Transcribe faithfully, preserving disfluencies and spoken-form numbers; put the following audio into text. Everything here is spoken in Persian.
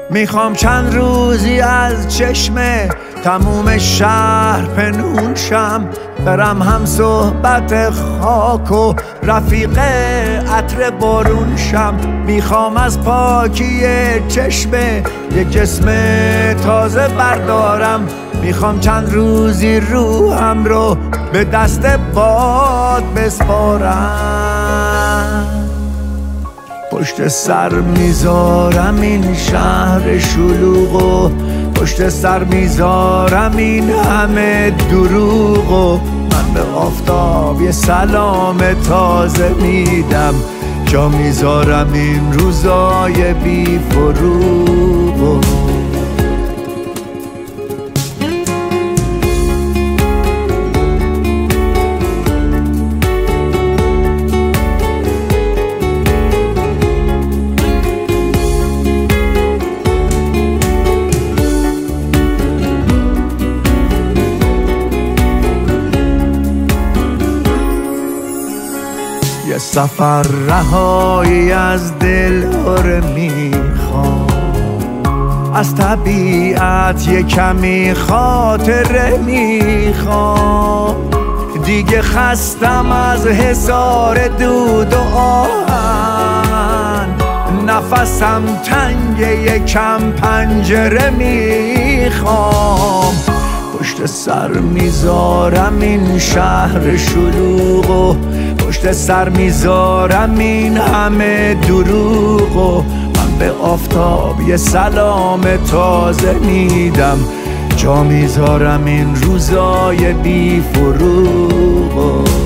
میخوام چند روزی از چشمه تموم شهر پنهون شم، برم هم صحبت خاک و رفیق عطر بارون شم. میخوام از پاکی چشمه یک جسم تازه بردارم، میخوام چند روزی روحم رو به دست باد بسپارم. پشت سر میذارم این شهر شلوغو، پشت سر میذارم این همه دروغو. من به آفتاب یه سلام تازه میدم، جا میذارم این روزای بی فروغو. یه سفر رهایی از دل هره میخوام، از طبیعت یه کمی خاطره میخوام. دیگه خستم از حصار دود و آهن، نفسم تنگ یکم پنجره میخوام. پشت سر میذارم این شهر شلوغو، پشت سر میذارم این همه دروغو. من به آفتاب یه سلام تازه میدم، جا میذارم این روزای بی فروغو.